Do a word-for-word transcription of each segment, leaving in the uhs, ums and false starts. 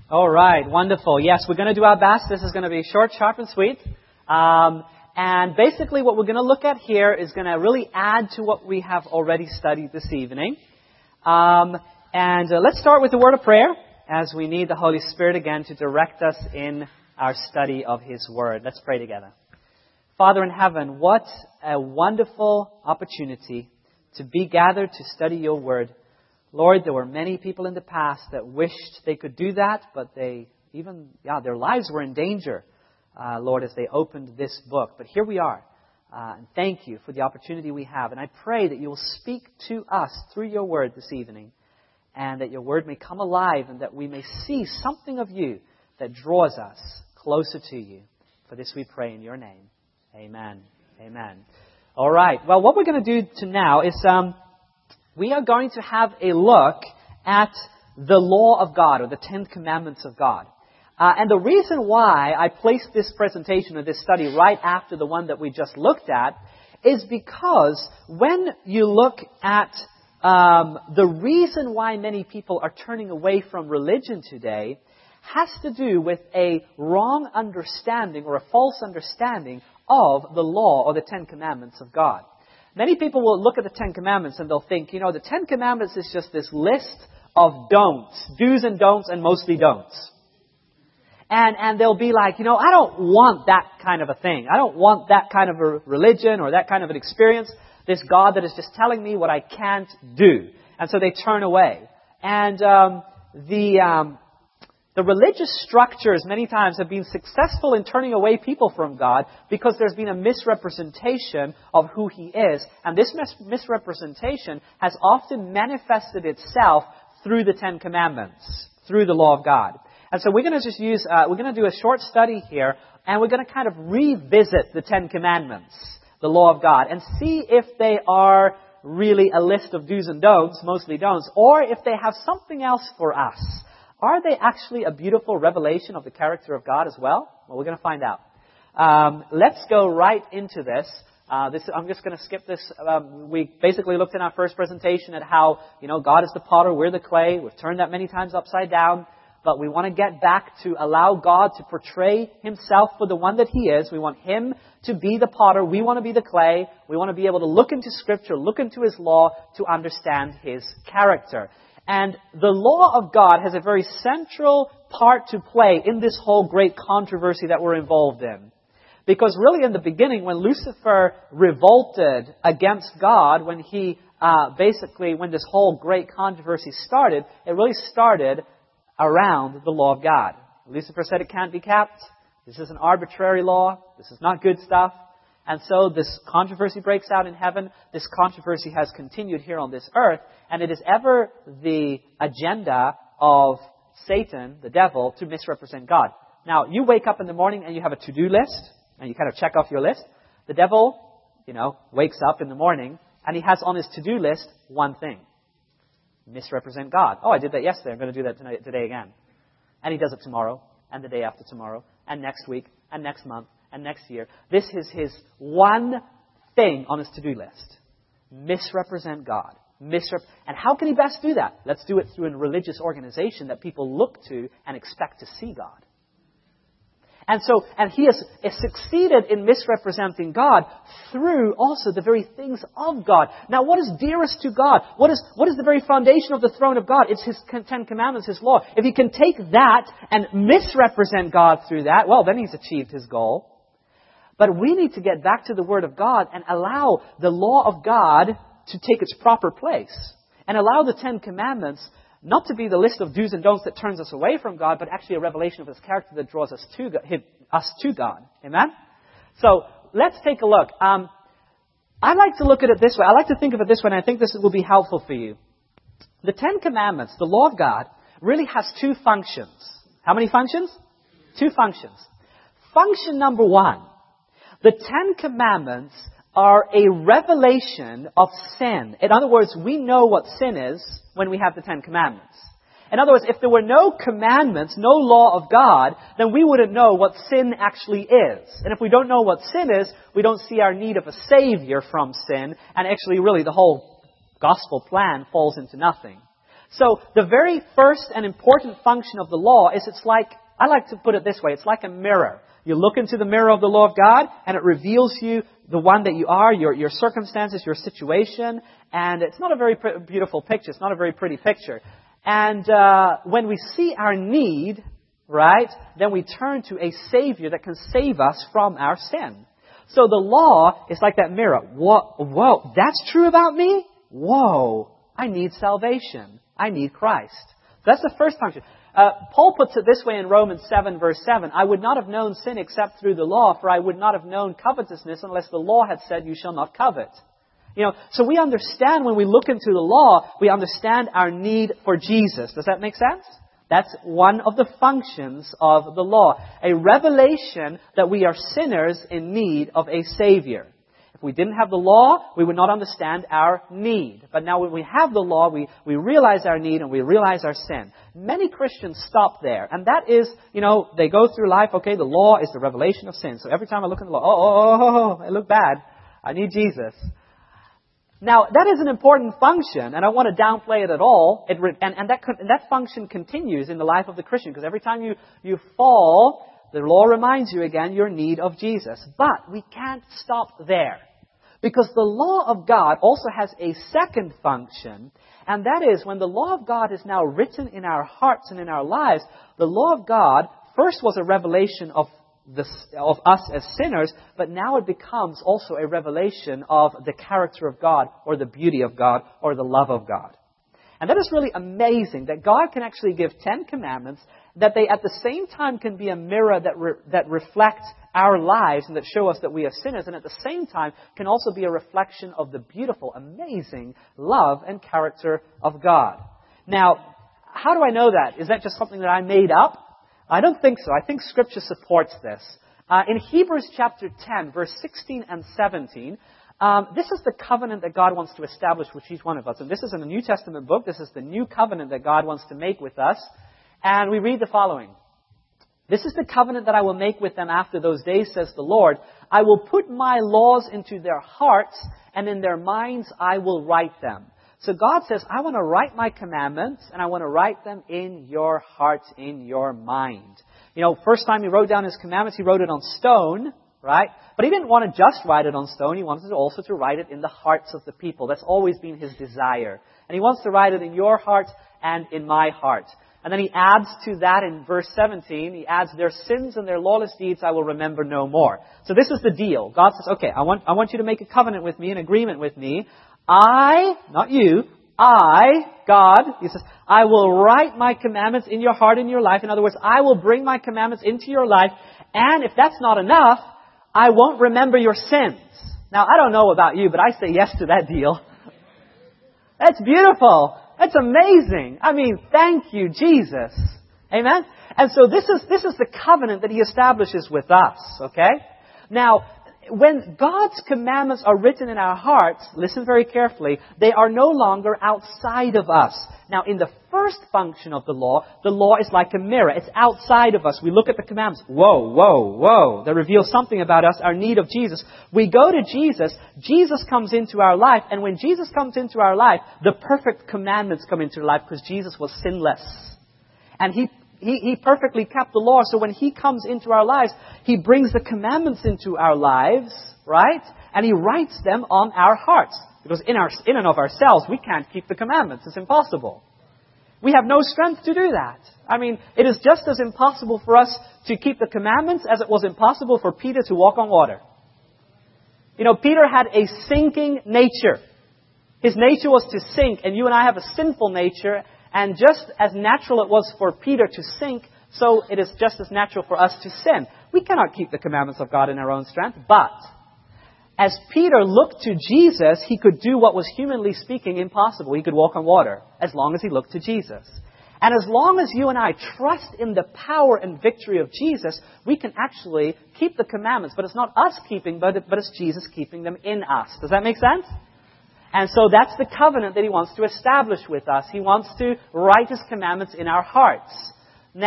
All right, wonderful. Yes, we're going to do our best. This is going to be short, sharp, and sweet. Um, and basically what we're going to look at here is going to really add to what we have already studied this evening. Um, and uh, let's start with the word of prayer as we need the Holy Spirit again to direct us in our study of His Word. Let's pray together. Father in heaven, what a wonderful opportunity to be gathered to study Your Word. Lord, there were many people in the past that wished they could do that, but they even, yeah, their lives were in danger, uh, Lord, as they opened this book. But here we are. Uh, and thank You for the opportunity we have. And I pray that You will speak to us through Your Word this evening, and that Your Word may come alive and that we may see something of You that draws us closer to You. For this we pray in Your name. Amen. Amen. All right. Well, what we're going to do to now is um, we are going to have a look at the law of God, or the Ten Commandments of God. Uh, and the reason why I placed this presentation or this study right after the one that we just looked at is because when you look at um, the reason why many people are turning away from religion today has to do with a wrong understanding or a false understanding of the law or the Ten Commandments of God. Many people will look at the Ten Commandments and they'll think, you know, the Ten Commandments is just this list of don'ts, do's and don'ts, and mostly don'ts. And and they'll be like, you know, I don't want that kind of a thing. I don't want that kind of a religion or that kind of an experience. This God that is just telling me what I can't do. And so they turn away. And um, the... Um, The religious structures many times have been successful in turning away people from God because there's been a misrepresentation of who He is. And this mis- misrepresentation has often manifested itself through the Ten Commandments, through the law of God. And so we're going to just use, uh, we're going to do a short study here, and we're going to kind of revisit the Ten Commandments, the law of God, and see if they are really a list of do's and don'ts, mostly don'ts, or if they have something else for us. Are they actually a beautiful revelation of the character of God as well? Well, we're going to find out. Um, let's go right into this. Uh, this I'm just going to skip this. Um, we basically looked in our first presentation at how, you know, God is the potter, we're the clay. We've turned that many times upside down. But we want to get back to allow God to portray Himself for the one that He is. We want Him to be the potter. We want to be the clay. We want to be able to look into Scripture, look into His law to understand His character. And the law of God has a very central part to play in this whole great controversy that we're involved in. Because really in the beginning, when Lucifer revolted against God, when he uh, basically, when this whole great controversy started, it really started around the law of God. Lucifer said it can't be kept. This is an arbitrary law. This is not good stuff. And so this controversy breaks out in heaven. This controversy has continued here on this earth. And it is ever the agenda of Satan, the devil, to misrepresent God. Now, you wake up in the morning and you have a to-do list. And you kind of check off your list. The devil, you know, wakes up in the morning and he has on his to-do list one thing. Misrepresent God. Oh, I did that yesterday. I'm going to do that tonight, today again. And he does it tomorrow. And the day after tomorrow. And next week. And next month. And next year. This is his one thing on his to-do list. Misrepresent God. Misrep- and how can he best do that? Let's do it through a religious organization that people look to and expect to see God. And so, and he has, has succeeded in misrepresenting God through also the very things of God. Now, what is dearest to God? What is, what is the very foundation of the throne of God? It's His Ten Commandments, His law. If he can take that and misrepresent God through that, well, then he's achieved his goal. But we need to get back to the Word of God and allow the law of God to take its proper place. And allow the Ten Commandments not to be the list of do's and don'ts that turns us away from God, but actually a revelation of His character that draws us to God. Us to God. Amen? So, let's take a look. Um, I like to look at it this way. I like to think of it this way, and I think this will be helpful for you. The Ten Commandments, the law of God, really has two functions. How many functions? Two functions. Function number one. The Ten Commandments are a revelation of sin. In other words, we know what sin is when we have the Ten Commandments. In other words, if there were no commandments, no law of God, then we wouldn't know what sin actually is. And if we don't know what sin is, we don't see our need of a Savior from sin. And actually, really, the whole gospel plan falls into nothing. So the very first and important function of the law is it's like, I like to put it this way, it's like a mirror. You look into the mirror of the law of God, and it reveals you the one that you are, your, your circumstances, your situation, and it's not a very pr- beautiful picture. It's not a very pretty picture. And uh, when we see our need, right, then we turn to a Savior that can save us from our sin. So the law is like that mirror. Whoa, whoa, that's true about me? Whoa, I need salvation. I need Christ. That's the first function. Uh, Paul puts it this way in Romans seven, verse seven. I would not have known sin except through the law, for I would not have known covetousness unless the law had said, you shall not covet. You know, so we understand when we look into the law, we understand our need for Jesus. Does that make sense? That's one of the functions of the law. A revelation that we are sinners in need of a Savior. If we didn't have the law, we would not understand our need. But now when we have the law, we, we realize our need and we realize our sin. Many Christians stop there. And that is, you know, they go through life, okay, the law is the revelation of sin. So every time I look at the law, oh, oh, oh, oh, I look bad. I need Jesus. Now, that is an important function, and I don't want to downplay it at all. It re- and, and, that, and that function continues in the life of the Christian, because every time you, you fall, the law reminds you again your need of Jesus. But we can't stop there. Because the law of God also has a second function, and that is when the law of God is now written in our hearts and in our lives, the law of God first was a revelation of the, of us as sinners, but now it becomes also a revelation of the character of God, or the beauty of God, or the love of God. And that is really amazing that God can actually give Ten Commandments, that they at the same time can be a mirror that re- that reflects our lives and that show us that we are sinners, and at the same time can also be a reflection of the beautiful, amazing love and character of God. Now, how do I know that? Is that just something that I made up? I don't think so. I think Scripture supports this. Uh, in Hebrews chapter ten, verse sixteen and seventeen, Um, this is the covenant that God wants to establish with each one of us. And this is in the New Testament book. This is the new covenant that God wants to make with us. And we read the following. This is the covenant that I will make with them after those days, says the Lord. I will put my laws into their hearts, and in their minds I will write them. So God says, I want to write my commandments, and I want to write them in your hearts, in your mind. You know, first time He wrote down His commandments, He wrote it on stone. Right? But He didn't want to just write it on stone. He wanted also to write it in the hearts of the people. That's always been His desire. And He wants to write it in your heart and in my heart. And then He adds to that in verse seventeen, He adds, their sins and their lawless deeds I will remember no more. So this is the deal. God says, okay, I want, I want you to make a covenant with me, an agreement with me. I, not you, I, God, He says, I will write my commandments in your heart and your life. In other words, I will bring my commandments into your life. And if that's not enough, I won't remember your sins. Now, I don't know about you, but I say yes to that deal. That's beautiful. That's amazing. I mean, thank you, Jesus. Amen? And so this is, this is the covenant that He establishes with us, okay? Now, when God's commandments are written in our hearts, listen very carefully, they are no longer outside of us. Now, in the first function of the law, the law is like a mirror. It's outside of us. We look at the commandments. Whoa, whoa, whoa. That reveals something about us, our need of Jesus. We go to Jesus. Jesus comes into our life. And when Jesus comes into our life, the perfect commandments come into our life because Jesus was sinless. And He He, he perfectly kept the law. So when He comes into our lives, He brings the commandments into our lives, right? And He writes them on our hearts. Because in our, in and of ourselves, we can't keep the commandments. It's impossible. We have no strength to do that. I mean, it is just as impossible for us to keep the commandments as it was impossible for Peter to walk on water. You know, Peter had a sinking nature. His nature was to sink, and you and I have a sinful nature. And just as natural it was for Peter to sink, so it is just as natural for us to sin. We cannot keep the commandments of God in our own strength, but as Peter looked to Jesus, he could do what was humanly speaking impossible. He could walk on water as long as he looked to Jesus. And as long as you and I trust in the power and victory of Jesus, we can actually keep the commandments. But it's not us keeping, but, but it's Jesus keeping them in us. Does that make sense? And so that's the covenant that He wants to establish with us. He wants to write His commandments in our hearts. Now,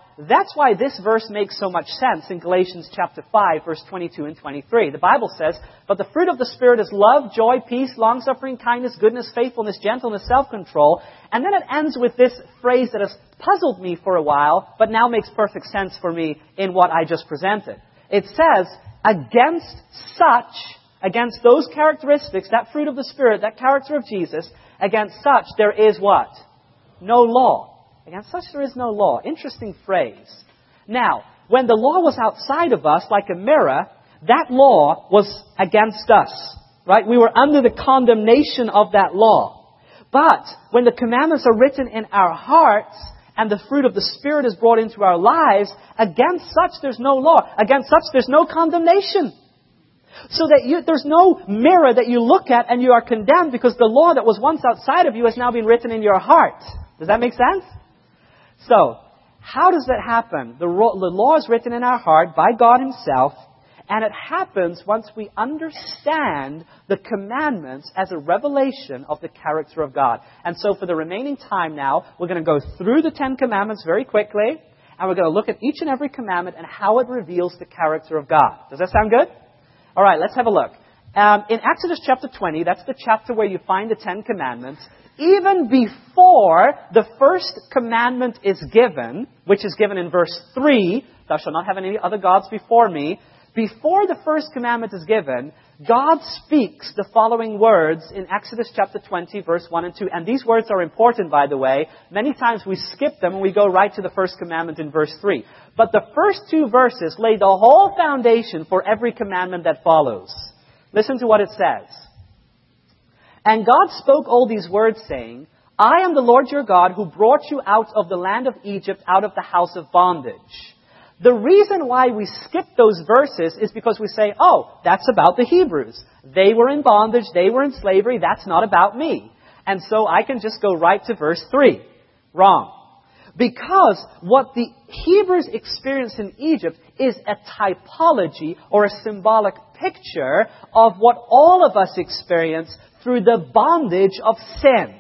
that's why this verse makes so much sense in Galatians chapter five, verse twenty-two and twenty-three. The Bible says, "But the fruit of the Spirit is love, joy, peace, long-suffering, kindness, goodness, faithfulness, gentleness, self-control." And then it ends with this phrase that has puzzled me for a while, but now makes perfect sense for me in what I just presented. It says, against such, against those characteristics, that fruit of the Spirit, that character of Jesus, against such there is what? No law. Against such there is no law. Interesting phrase. Now, when the law was outside of us, like a mirror, that law was against us. Right? We were under the condemnation of that law. But when the commandments are written in our hearts, and the fruit of the Spirit is brought into our lives, against such there's no law. Against such there's no condemnation. So that you, there's no mirror that you look at and you are condemned because the law that was once outside of you has now been written in your heart. Does that make sense? So, how does that happen? The, ro- the law is written in our heart by God Himself, and it happens once we understand the commandments as a revelation of the character of God. And so for the remaining time now, we're going to go through the Ten Commandments very quickly, and we're going to look at each and every commandment and how it reveals the character of God. Does that sound good? All right, let's have a look. Um, in Exodus chapter twenty, that's the chapter where you find the Ten Commandments, even before the first commandment is given, which is given in verse three, "Thou shalt not have any other gods before me," before the first commandment is given, God speaks the following words in Exodus chapter twenty, verse one and two. And these words are important, by the way. Many times we skip them and we go right to the first commandment in verse three. But the first two verses lay the whole foundation for every commandment that follows. Listen to what it says. "And God spoke all these words, saying, I am the Lord your God, who brought you out of the land of Egypt, out of the house of bondage." The reason why we skip those verses is because we say, oh, that's about the Hebrews. They were in bondage, they were in slavery, that's not about me. And so I can just go right to verse three. Wrong. Because what the Hebrews experienced in Egypt is a typology or a symbolic picture of what all of us experience through the bondage of sin.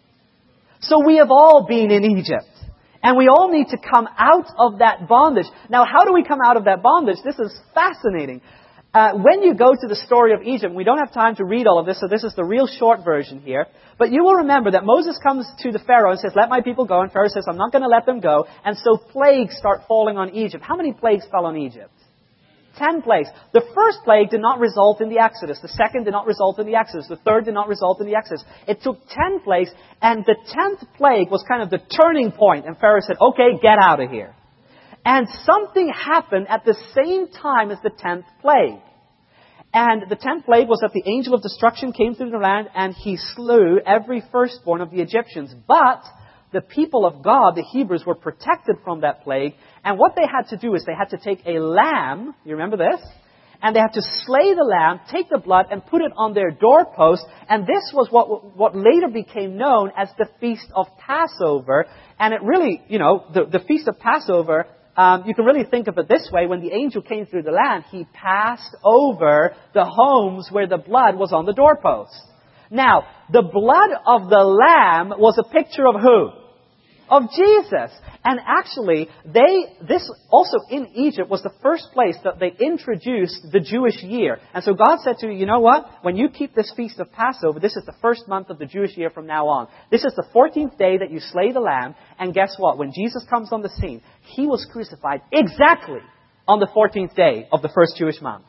So we have all been in Egypt. And we all need to come out of that bondage. Now, how do we come out of that bondage? This is fascinating. Uh, when you go to the story of Egypt, we don't have time to read all of this, so this is the real short version here. But you will remember that Moses comes to the Pharaoh and says, "Let my people go." And Pharaoh says, "I'm not going to let them go." And so plagues start falling on Egypt. How many plagues fell on Egypt? Ten plagues. The first plague did not result in the Exodus. The second did not result in the Exodus. The third did not result in the Exodus. It took ten plagues, and the tenth plague was kind of the turning point. And Pharaoh said, "Okay, get out of here." And something happened at the same time as the tenth plague. And the tenth plague was that the angel of destruction came through the land, and he slew every firstborn of the Egyptians. But the people of God, the Hebrews, were protected from that plague. And what they had to do is they had to take a lamb, you remember this? And they had to slay the lamb, take the blood, and put it on their doorpost. And this was what what later became known as the Feast of Passover. And it really, you know, the, the Feast of Passover, um, you can really think of it this way. When the angel came through the land, he passed over the homes where the blood was on the doorpost. Now, the blood of the lamb was a picture of who? Of Jesus. And actually, they, this also in Egypt was the first place that they introduced the Jewish year. And so God said to you, you know what? When you keep this Feast of Passover, this is the first month of the Jewish year from now on. This is the fourteenth day that you slay the lamb. And guess what? When Jesus comes on the scene, He was crucified exactly on the fourteenth day of the first Jewish month.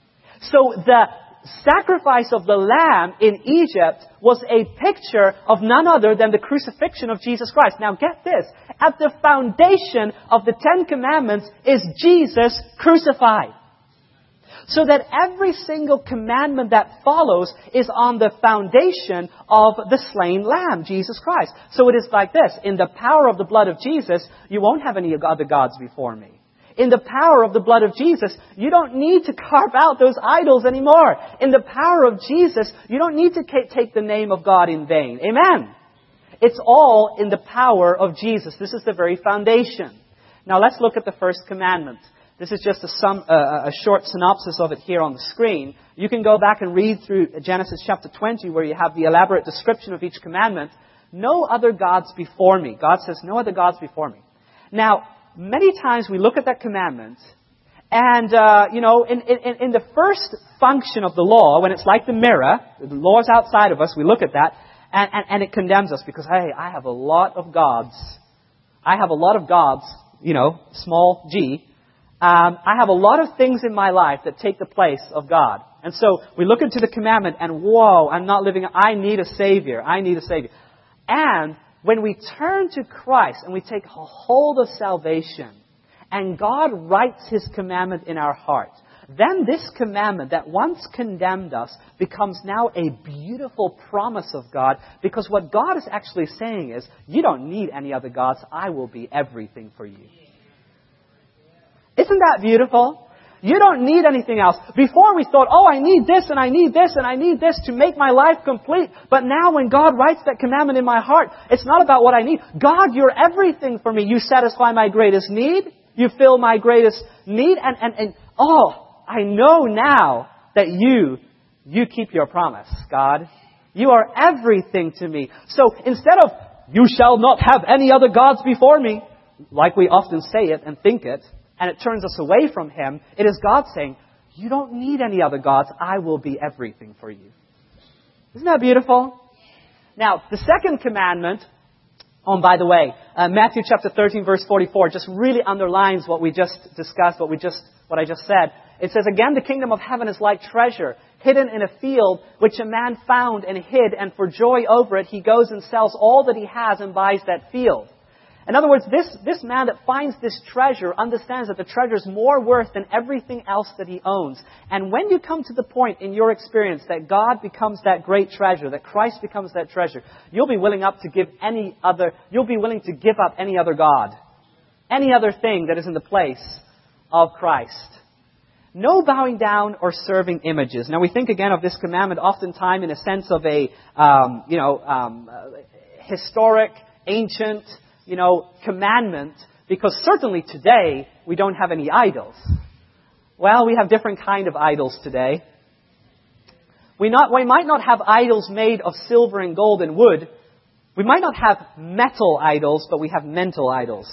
So the sacrifice of the lamb in Egypt was a picture of none other than the crucifixion of Jesus Christ. Now get this. At the foundation of the Ten Commandments is Jesus crucified. So that every single commandment that follows is on the foundation of the slain lamb, Jesus Christ. So it is like this. In the power of the blood of Jesus, you won't have any other gods before me. In the power of the blood of Jesus, you don't need to carve out those idols anymore. In the power of Jesus, you don't need to take the name of God in vain. Amen. It's all in the power of Jesus. This is the very foundation. Now let's look at the first commandment. This is just a, sum, uh, a short synopsis of it here on the screen. You can go back and read through Genesis chapter twenty where you have the elaborate description of each commandment. No other gods before me. God says, no other gods before me. Now, many times we look at that commandment, and, uh, you know, in, in, in the first function of the law, when it's like the mirror, the law is outside of us, we look at that, and, and, and it condemns us because, hey, I have a lot of gods. I have a lot of gods, you know, small g. Um, I have a lot of things in my life that take the place of God. And so we look into the commandment and, whoa, I'm not living, I need a Savior. I need a Savior. And when we turn to Christ and we take hold of salvation and God writes His commandment in our heart, then this commandment that once condemned us becomes now a beautiful promise of God, because what God is actually saying is, you don't need any other gods. I will be everything for you. Isn't that beautiful? You don't need anything else. Before we thought, oh, I need this and I need this and I need this to make my life complete. But now when God writes that commandment in my heart, it's not about what I need. God, you're everything for me. You satisfy my greatest need. You fill my greatest need. And, and, and oh, I know now that you, you keep your promise, God. You are everything to me. So instead of, you shall not have any other gods before me, like we often say it and think it, and it turns us away from Him, it is God saying, you don't need any other gods. I will be everything for you. Isn't that beautiful? Now, the second commandment, oh, and by the way, uh, Matthew chapter thirteen, verse forty-four, just really underlines what we just discussed, what we just, what I just said. It says, again, the kingdom of heaven is like treasure hidden in a field, which a man found and hid, and for joy over it, he goes and sells all that he has and buys that field. In other words, this, this man that finds this treasure understands that the treasure is more worth than everything else that he owns. And when you come to the point in your experience that God becomes that great treasure, that Christ becomes that treasure, you'll be willing up to give any other, you'll be willing to give up any other God, any other thing that is in the place of Christ. No bowing down or serving images. Now we think again of this commandment oftentimes in a sense of a, um, you know, um, uh, historic, ancient, you know, commandment, because certainly today we don't have any idols. Well, we have different kind of idols today. We not, we might not have idols made of silver and gold and wood. We might not have metal idols, but we have mental idols.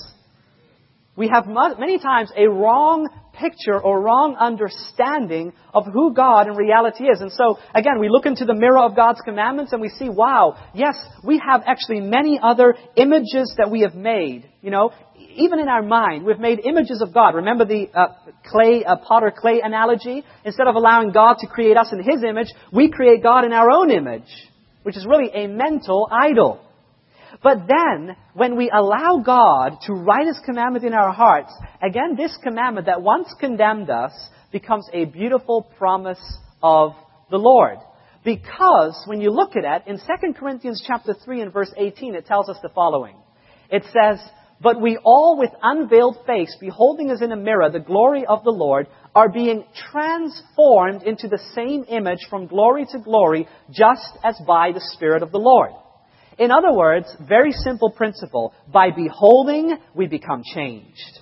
We have many times a wrong picture or wrong understanding of who God in reality is. And so, again, we look into the mirror of God's commandments and we see, wow, yes, we have actually many other images that we have made. You know, even in our mind, we've made images of God. Remember the uh, clay, uh, potter clay analogy? Instead of allowing God to create us in His image, we create God in our own image, which is really a mental idol. But then, when we allow God to write His commandment in our hearts, again, this commandment that once condemned us becomes a beautiful promise of the Lord. Because when you look at it, in Second Corinthians chapter three and verse eighteen, it tells us the following. It says, "But we all with unveiled face, beholding as in a mirror the glory of the Lord, are being transformed into the same image from glory to glory, just as by the Spirit of the Lord." In other words, very simple principle. By beholding, we become changed.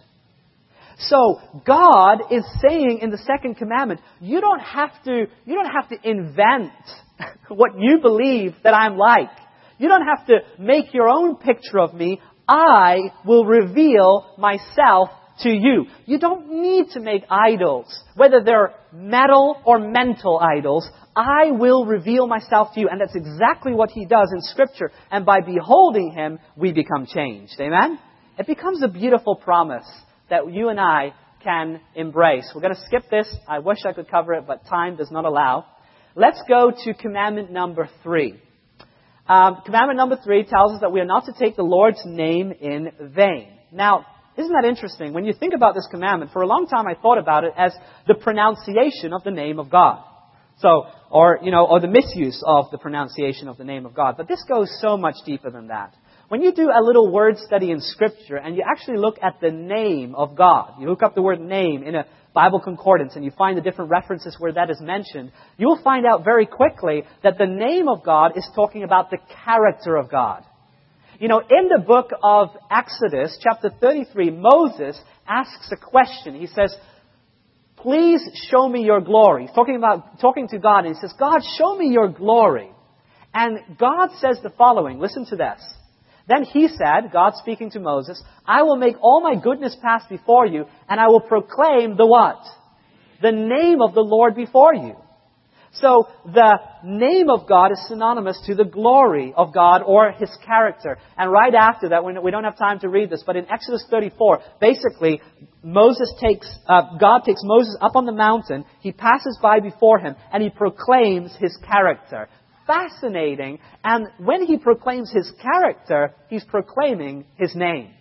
So God is saying in the second commandment, you don't have to, you don't have to invent what you believe that I'm like. You don't have to make your own picture of me. I will reveal myself to you. You don't need to make idols, whether they're metal or mental idols. I will reveal myself to you. And that's exactly what He does in Scripture. And by beholding Him, we become changed. Amen? It becomes a beautiful promise that you and I can embrace. We're going to skip this. I wish I could cover it, but time does not allow. Let's go to commandment number three. Um, commandment number three tells us that we are not to take the Lord's name in vain. Now, isn't that interesting? When you think about this commandment, for a long time I thought about it as the pronunciation of the name of God. So, or, you know, or the misuse of the pronunciation of the name of God. But this goes so much deeper than that. When you do a little word study in Scripture and you actually look at the name of God, you look up the word name in a Bible concordance and you find the different references where that is mentioned, you will find out very quickly that the name of God is talking about the character of God. You know, in the book of Exodus, chapter thirty-three, Moses asks a question. He says, "Please show me your glory." He's talking about, talking to God, and he says, "God, show me your glory." And God says the following. Listen to this. Then he said, God speaking to Moses, I will make all my goodness pass before you, and I will proclaim the what? The name of the Lord before you. So the name of God is synonymous to the glory of God or His character. And right after that, we don't have time to read this, but in Exodus thirty-four, basically, Moses takes, uh, God takes Moses up on the mountain, He passes by before him, and He proclaims His character. Fascinating. And when He proclaims His character, He's proclaiming His name.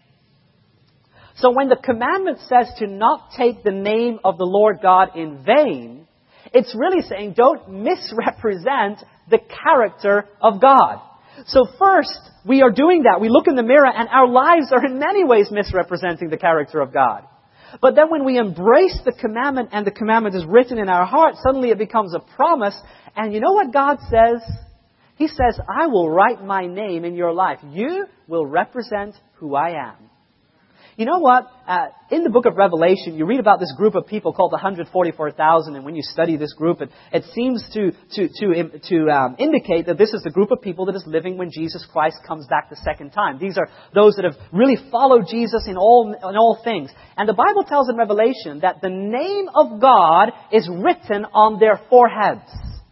So when the commandment says to not take the name of the Lord God in vain, it's really saying don't misrepresent the character of God. So first, we are doing that. We look in the mirror and our lives are in many ways misrepresenting the character of God. But then when we embrace the commandment and the commandment is written in our heart, suddenly it becomes a promise. And you know what God says? He says, I will write my name in your life. You will represent who I am. You know what? Uh, in the book of Revelation, you read about this group of people called the one hundred forty-four thousand. And when you study this group, it, it seems to to to, to um, indicate that this is the group of people that is living when Jesus Christ comes back the second time. These are those that have really followed Jesus in all, in all things. And the Bible tells in Revelation that the name of God is written on their foreheads.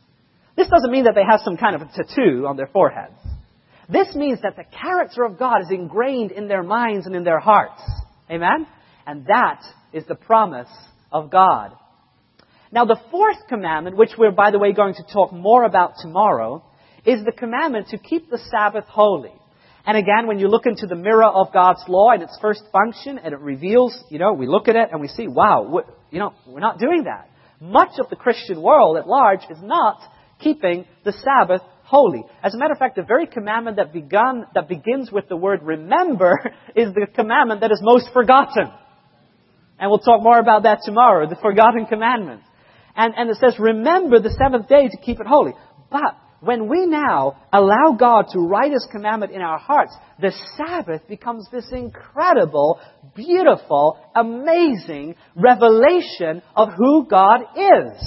This doesn't mean that they have some kind of a tattoo on their foreheads. This means that the character of God is ingrained in their minds and in their hearts. Amen? And that is the promise of God. Now the fourth commandment, which we're, by the way, going to talk more about tomorrow, is the commandment to keep the Sabbath holy. And again, when you look into the mirror of God's law and its first function, and it reveals, you know, we look at it and we see, wow, what, you know, we're not doing that. Much of the Christian world at large is not keeping the Sabbath holy. As a matter of fact, the very commandment that begun that begins with the word remember is the commandment that is most forgotten. And we'll talk more about that tomorrow, the forgotten commandment. And, and it says, remember the seventh day to keep it holy. But when we now allow God to write His commandment in our hearts, the Sabbath becomes this incredible, beautiful, amazing revelation of who God is.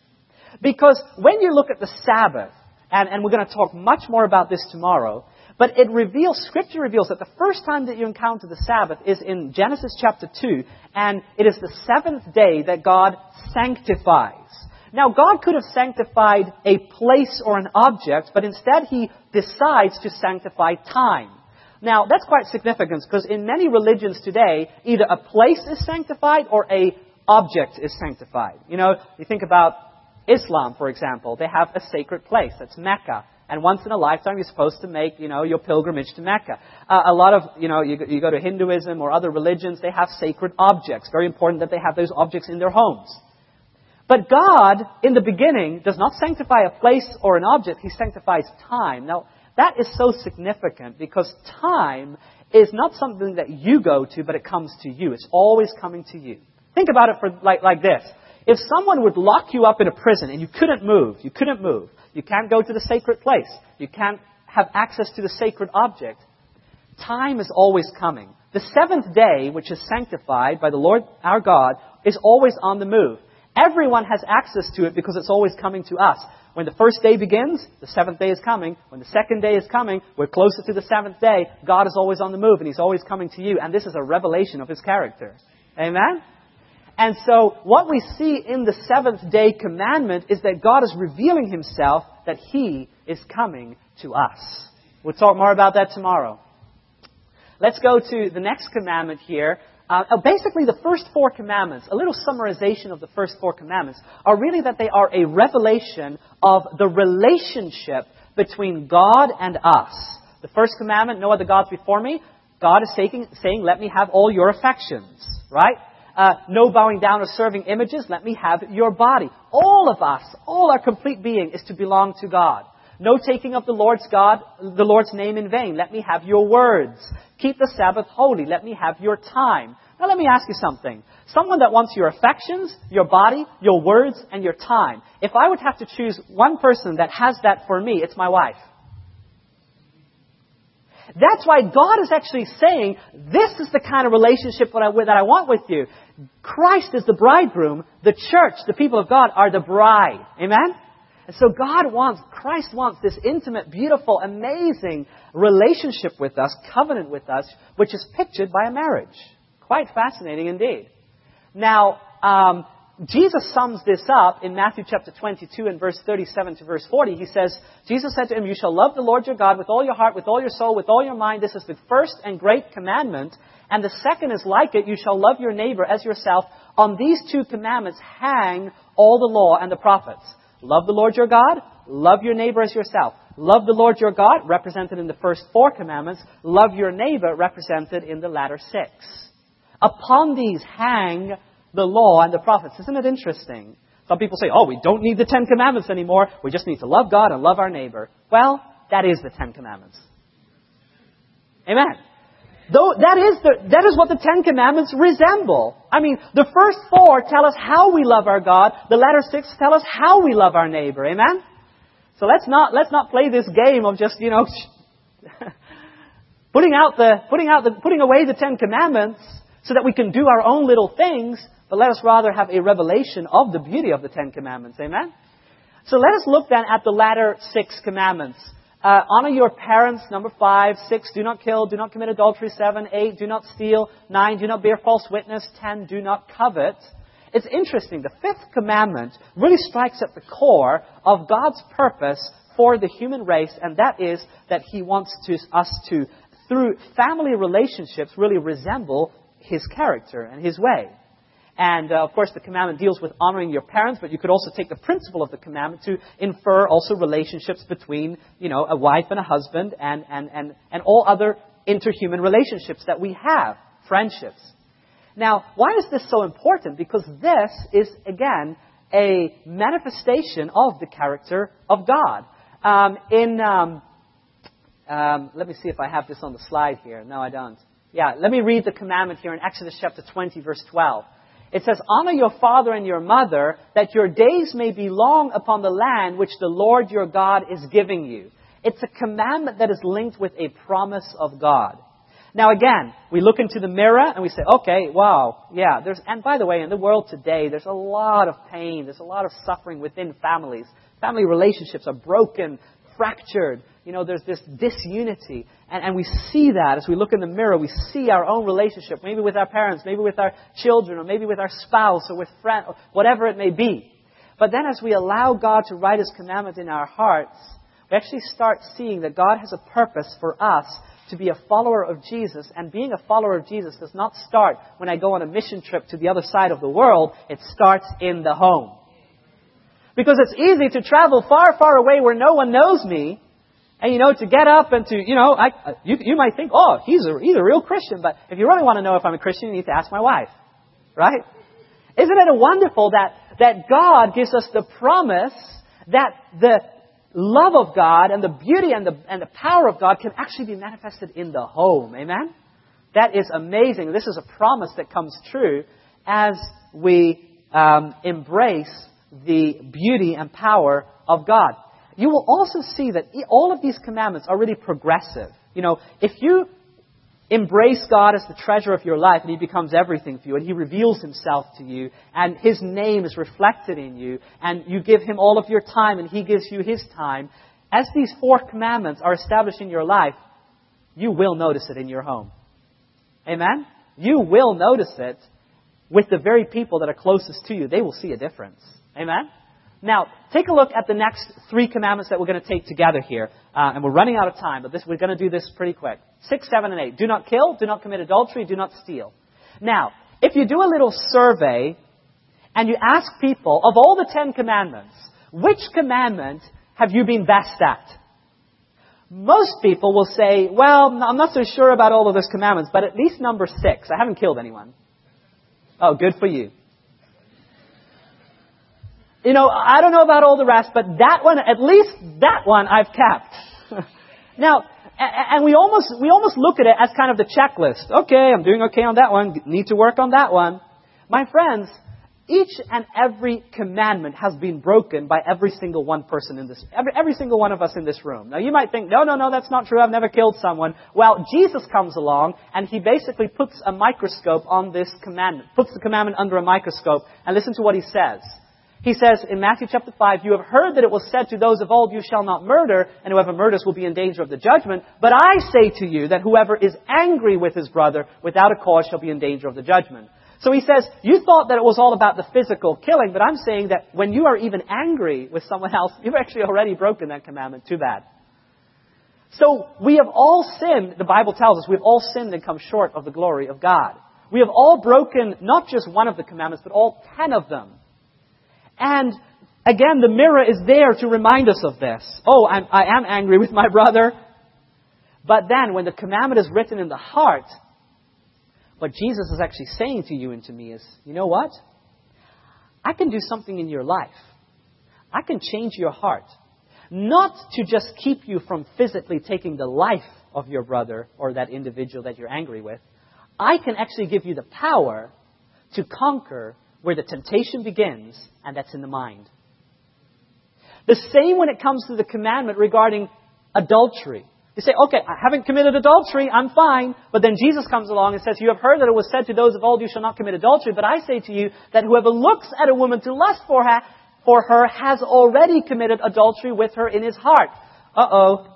Because when you look at the Sabbath, And, and we're going to talk much more about this tomorrow. But it reveals, Scripture reveals that the first time that you encounter the Sabbath is in Genesis chapter two. And it is the seventh day that God sanctifies. Now, God could have sanctified a place or an object, but instead He decides to sanctify time. Now, that's quite significant because in many religions today, either a place is sanctified or a object is sanctified. You know, you think about Islam, for example, they have a sacred place. That's Mecca. And once in a lifetime, you're supposed to make, you know, your pilgrimage to Mecca. Uh, a lot of, you know, you, you go to Hinduism or other religions, they have sacred objects. Very important that they have those objects in their homes. But God, in the beginning, does not sanctify a place or an object. He sanctifies time. Now, that is so significant because time is not something that you go to, but it comes to you. It's always coming to you. Think about it for like, like this. If someone would lock you up in a prison and you couldn't move, you couldn't move, you can't go to the sacred place, you can't have access to the sacred object, time is always coming. The seventh day, which is sanctified by the Lord our God, is always on the move. Everyone has access to it because it's always coming to us. When the first day begins, the seventh day is coming. When the second day is coming, we're closer to the seventh day. God is always on the move and He's always coming to you. And this is a revelation of His character. Amen? And so what we see in the seventh day commandment is that God is revealing Himself that He is coming to us. We'll talk more about that tomorrow. Let's go to the next commandment here. Uh, basically, the first four commandments, a little summarization of the first four commandments, are really that they are a revelation of the relationship between God and us. The first commandment, no other gods before me. God is saying, saying let me have all your affections, right? Uh, no bowing down or serving images. Let me have your body. All of us, all our complete being is to belong to God. No taking of the Lord's God, the Lord's name in vain. Let me have your words. Keep the Sabbath holy. Let me have your time. Now let me ask you something. Someone that wants your affections, your body, your words, and your time. If I would have to choose one person that has that for me, it's my wife. That's why God is actually saying, this is the kind of relationship that I, that I want with you. Christ is the bridegroom. The church, the people of God, are the bride. Amen? And so God wants, Christ wants this intimate, beautiful, amazing relationship with us, covenant with us, which is pictured by a marriage. Quite fascinating indeed. Now, um, Jesus sums this up in Matthew chapter twenty-two and verse thirty-seven to verse forty. He says, Jesus said to him, "You shall love the Lord your God with all your heart, with all your soul, with all your mind. This is the first and great commandment. And the second is like it. You shall love your neighbor as yourself. On these two commandments hang all the law and the prophets." Love the Lord your God. Love your neighbor as yourself. Love the Lord your God, represented in the first four commandments. Love your neighbor, represented in the latter six. Upon these hang the law and the prophets. Isn't it interesting? Some people say, oh, we don't need the Ten Commandments anymore. We just need to love God and love our neighbor. Well, that is the Ten Commandments. Amen. Though that is the, that is what the Ten Commandments resemble. I mean, the first four tell us how we love our God. The latter six tell us how we love our neighbor. Amen? So let's not, let's not play this game of just, you know, putting out the, putting out the, putting away the Ten Commandments so that we can do our own little things. But let us rather have a revelation of the beauty of the Ten Commandments. Amen? So let us look then at the latter six commandments. Uh, honor your parents, number five. Six, do not kill. Do not commit adultery. Seven, eight, do not steal. Nine, do not bear false witness. Ten, do not covet. It's interesting. The fifth commandment really strikes at the core of God's purpose for the human race, and that is that He wants to, us to, through family relationships, really resemble His character and His way. And, uh, of course, the commandment deals with honoring your parents, but you could also take the principle of the commandment to infer also relationships between, you know, a wife and a husband and, and, and, and all other interhuman relationships that we have, friendships. Now, why is this so important? Because this is, again, a manifestation of the character of God. Um, in, um, um, let me see if I have this on the slide here. No, I don't. Yeah, let me read the commandment here in Exodus chapter twenty, verse twelve. It says, honor your father and your mother, that your days may be long upon the land which the Lord your God is giving you. It's a commandment that is linked with a promise of God. Now again, we look into the mirror and we say, okay, wow, yeah. There's, and by the way, in the world today, there's a lot of pain. There's a lot of suffering within families. Family relationships are broken, fractured. You know, there's this disunity. And, and we see that as we look in the mirror. We see our own relationship, maybe with our parents, maybe with our children, or maybe with our spouse, or with friends, or whatever it may be. But then as we allow God to write His commandment in our hearts, we actually start seeing that God has a purpose for us to be a follower of Jesus. And being a follower of Jesus does not start when I go on a mission trip to the other side of the world. It starts in the home. Because it's easy to travel far, far away where no one knows me. And, you know, to get up and to, you know, I, you, you might think, oh, he's a, he's a real Christian. But if you really want to know if I'm a Christian, you need to ask my wife. Right? Isn't it wonderful that, that God gives us the promise that the love of God and the beauty and the, and the power of God can actually be manifested in the home. Amen? That is amazing. This is a promise that comes true as we um, embrace the beauty and power of God. You will also see that all of these commandments are really progressive. You know, if you embrace God as the treasure of your life and He becomes everything for you and He reveals Himself to you and His name is reflected in you and you give Him all of your time and He gives you His time, as these four commandments are established in your life, you will notice it in your home. Amen? You will notice it with the very people that are closest to you. They will see a difference. Amen? Now, take a look at the next three commandments that we're going to take together here. Uh, and we're running out of time, but this, we're going to do this pretty quick. Six, seven, and eight. Do not kill, do not commit adultery, do not steal. Now, if you do a little survey and you ask people, of all the Ten Commandments, which commandment have you been best at? Most people will say, well, I'm not so sure about all of those commandments, but at least number six. I haven't killed anyone. Oh, good for you. You know, I don't know about all the rest, but that one, at least that one I've kept. Now, and we almost, we almost look at it as kind of the checklist. Okay, I'm doing okay on that one. Need to work on that one. My friends, each and every commandment has been broken by every single one person in this, every, every single one of us in this room. Now you might think, no, no, no, that's not true. I've never killed someone. Well, Jesus comes along and He basically puts a microscope on this commandment, puts the commandment under a microscope, and listen to what He says. He says in Matthew chapter five, you have heard that it was said to those of old, you shall not murder, and whoever murders will be in danger of the judgment. But I say to you that whoever is angry with his brother without a cause shall be in danger of the judgment. So he says, you thought that it was all about the physical killing, but I'm saying that when you are even angry with someone else, you've actually already broken that commandment. Too bad. So we have all sinned, the Bible tells us, we've all sinned and come short of the glory of God. We have all broken not just one of the commandments, but all ten of them. And again, the mirror is there to remind us of this. Oh, I'm, I am angry with my brother. But then when the commandment is written in the heart, what Jesus is actually saying to you and to me is, you know what? I can do something in your life. I can change your heart. Not to just keep you from physically taking the life of your brother or that individual that you're angry with. I can actually give you the power to conquer where the temptation begins, and that's in the mind. The same when it comes to the commandment regarding adultery. You say, okay, I haven't committed adultery, I'm fine. But then Jesus comes along and says, you have heard that it was said to those of old, you shall not commit adultery. But I say to you that whoever looks at a woman to lust for her, for her has already committed adultery with her in his heart. Uh-oh.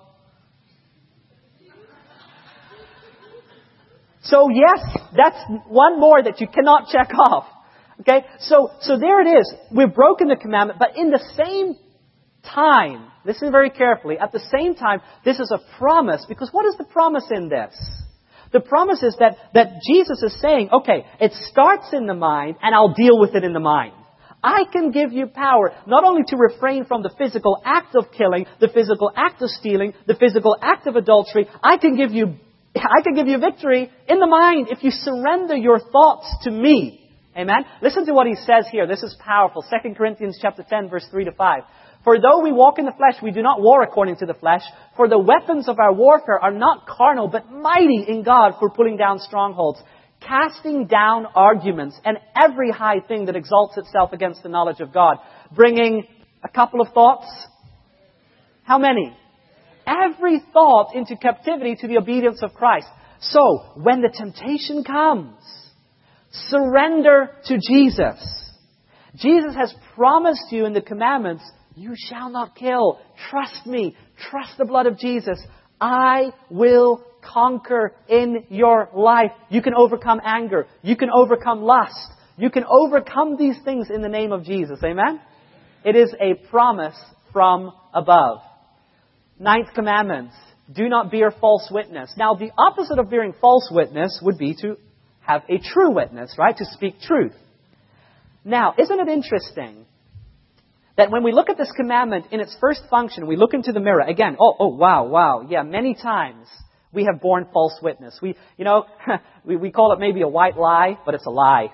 So yes, that's one more that you cannot check off. Okay, so, so there it is. We've broken the commandment, but in the same time, listen very carefully, at the same time, this is a promise, because what is the promise in this? The promise is that, that Jesus is saying, okay, it starts in the mind, and I'll deal with it in the mind. I can give you power, not only to refrain from the physical act of killing, the physical act of stealing, the physical act of adultery. I can give you, I can give you victory in the mind if you surrender your thoughts to me. Amen? Listen to what he says here. This is powerful. Second Corinthians chapter ten, verse three to five. For though we walk in the flesh, we do not war according to the flesh. For the weapons of our warfare are not carnal, but mighty in God for pulling down strongholds, casting down arguments and every high thing that exalts itself against the knowledge of God, bringing a couple of thoughts. How many? Every thought into captivity to the obedience of Christ. So, when the temptation comes, surrender to Jesus. Jesus has promised you in the commandments, you shall not kill. Trust me. Trust the blood of Jesus. I will conquer in your life. You can overcome anger. You can overcome lust. You can overcome these things in the name of Jesus. Amen? It is a promise from above. Ninth commandment. Do not bear false witness. Now, the opposite of bearing false witness would be to have a true witness, right? To speak truth. Now, isn't it interesting that when we look at this commandment in its first function, we look into the mirror, again, oh, oh, wow, wow, yeah, many times we have borne false witness. We, you know, we, we call it maybe a white lie, but it's a lie.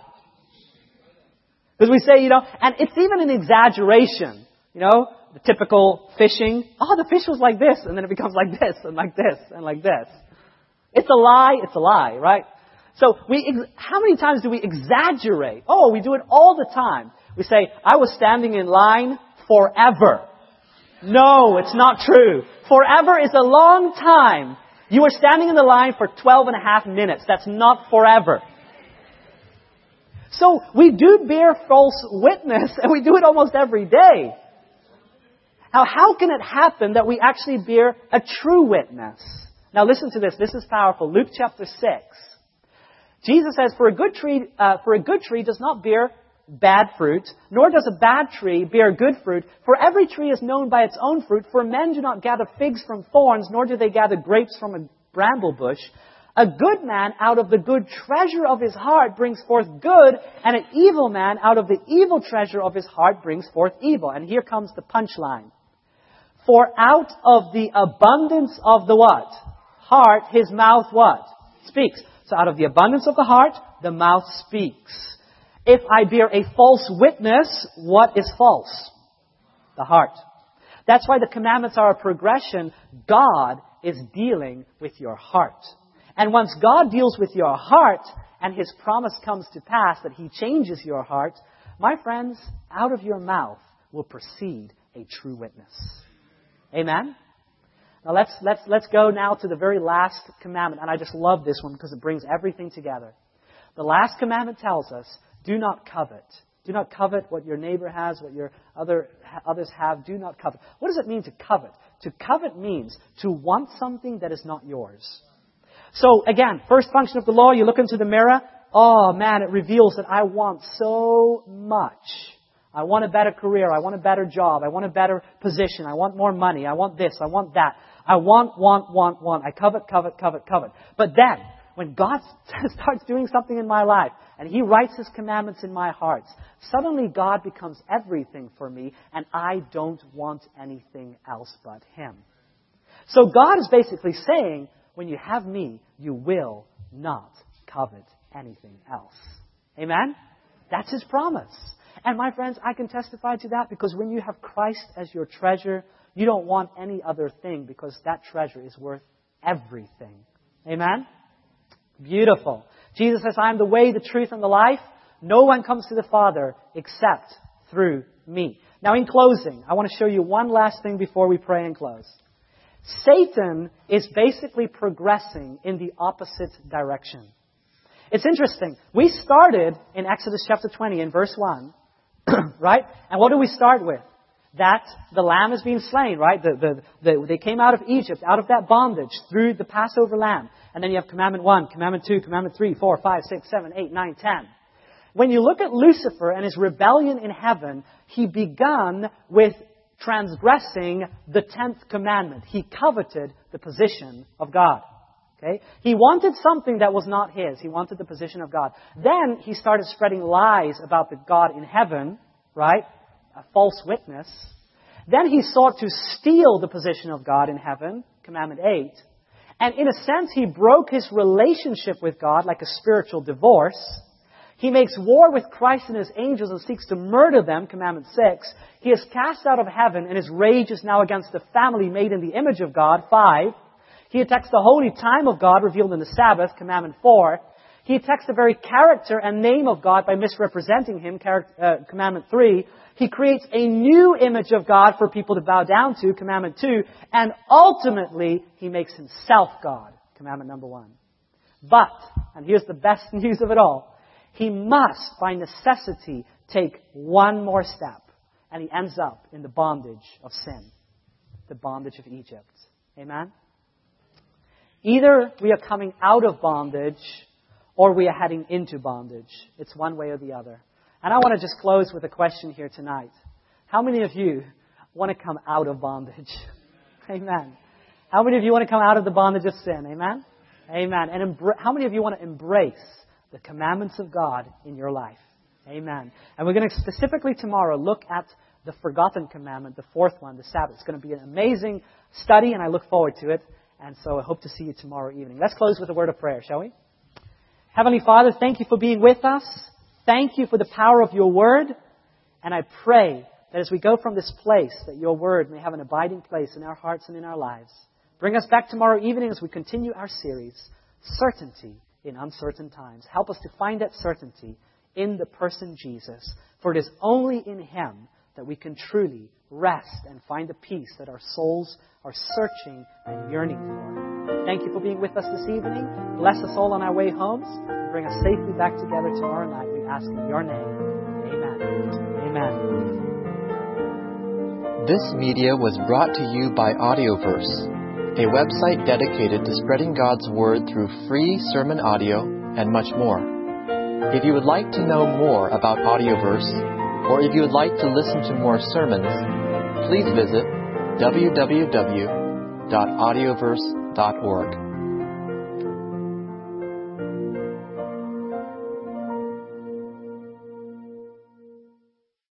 Because we say, you know, and it's even an exaggeration, you know, the typical fishing. Oh, the fish was like this, and then it becomes like this, and like this, and like this. It's a lie, it's a lie, right? So we, how many times do we exaggerate? Oh, we do it all the time. We say, I was standing in line forever. No, it's not true. Forever is a long time. You were standing in the line for twelve and a half minutes. That's not forever. So we do bear false witness, and we do it almost every day. Now, how can it happen that we actually bear a true witness? Now listen to this. This is powerful. Luke chapter six. Jesus says, for a good tree, uh, for a good tree does not bear bad fruit, nor does a bad tree bear good fruit. For every tree is known by its own fruit. For men do not gather figs from thorns, nor do they gather grapes from a bramble bush. A good man out of the good treasure of his heart brings forth good, and an evil man out of the evil treasure of his heart brings forth evil. And here comes the punchline. For out of the abundance of the what? Heart, his mouth what? Speaks. So out of the abundance of the heart, the mouth speaks. If I bear a false witness, what is false? The heart. That's why the commandments are a progression. God is dealing with your heart. And once God deals with your heart, and His promise comes to pass that He changes your heart, my friends, out of your mouth will proceed a true witness. Amen? Now let's, let's, let's go now to the very last commandment. And I just love this one because it brings everything together. The last commandment tells us, do not covet. Do not covet what your neighbor has, what your other others have. Do not covet. What does it mean to covet? To covet means to want something that is not yours. So again, first function of the law, you look into the mirror. Oh man, it reveals that I want so much. I want a better career. I want a better job. I want a better position. I want more money. I want this. I want that. I want, want, want, want. I covet, covet, covet, covet. But then, when God starts doing something in my life, and He writes His commandments in my heart, suddenly God becomes everything for me, and I don't want anything else but Him. So God is basically saying, when you have me, you will not covet anything else. Amen? That's His promise. And my friends, I can testify to that because when you have Christ as your treasure, you don't want any other thing because that treasure is worth everything. Amen? Beautiful. Jesus says, I am the way, the truth, and the life. No one comes to the Father except through me. Now in closing, I want to show you one last thing before we pray and close. Satan is basically progressing in the opposite direction. It's interesting. We started in Exodus chapter twenty in verse one, right? And what do we start with? That the lamb is being slain, right? The, the, the, they came out of Egypt, out of that bondage, through the Passover lamb. And then you have commandment one, commandment two, commandment three, four, five, six, seven, eight, nine, ten. When you look at Lucifer and his rebellion in heaven, he began with transgressing the tenth commandment. He coveted the position of God. Okay? He wanted something that was not his. He wanted the position of God. Then he started spreading lies about the God in heaven, right? A false witness. Then he sought to steal the position of God in heaven, commandment eight. And in a sense, he broke his relationship with God like a spiritual divorce. He makes war with Christ and His angels and seeks to murder them, commandment six. He is cast out of heaven and his rage is now against the family made in the image of God, five. He attacks the holy time of God revealed in the Sabbath, commandment four. He attacks the very character and name of God by misrepresenting Him, uh, commandment three. He creates a new image of God for people to bow down to, commandment two. And ultimately, He makes Himself God, commandment number one. But, and here's the best news of it all, He must, by necessity, take one more step. And He ends up in the bondage of sin, the bondage of Egypt. Amen? Either we are coming out of bondage or we are heading into bondage. It's one way or the other. And I want to just close with a question here tonight. How many of you want to come out of bondage? Amen. How many of you want to come out of the bondage of sin? Amen? Amen. And embra- how many of you want to embrace the commandments of God in your life? Amen. And we're going to specifically tomorrow look at the forgotten commandment, the fourth one, the Sabbath. It's going to be an amazing study and I look forward to it. And so I hope to see you tomorrow evening. Let's close with a word of prayer, shall we? Heavenly Father, thank You for being with us. Thank You for the power of Your Word. And I pray that as we go from this place, that Your Word may have an abiding place in our hearts and in our lives. Bring us back tomorrow evening as we continue our series, Certainty in Uncertain Times. Help us to find that certainty in the person Jesus. For it is only in Him that we can truly rest and find the peace that our souls are searching and yearning for. Thank You for being with us this evening. Bless us all on our way homes and bring us safely back together tomorrow night. We ask in Your name. Amen. Amen. This media was brought to you by Audioverse, a website dedicated to spreading God's Word through free sermon audio and much more. If you would like to know more about Audioverse, or if you would like to listen to more sermons, please visit w w w dot audioverse dot org.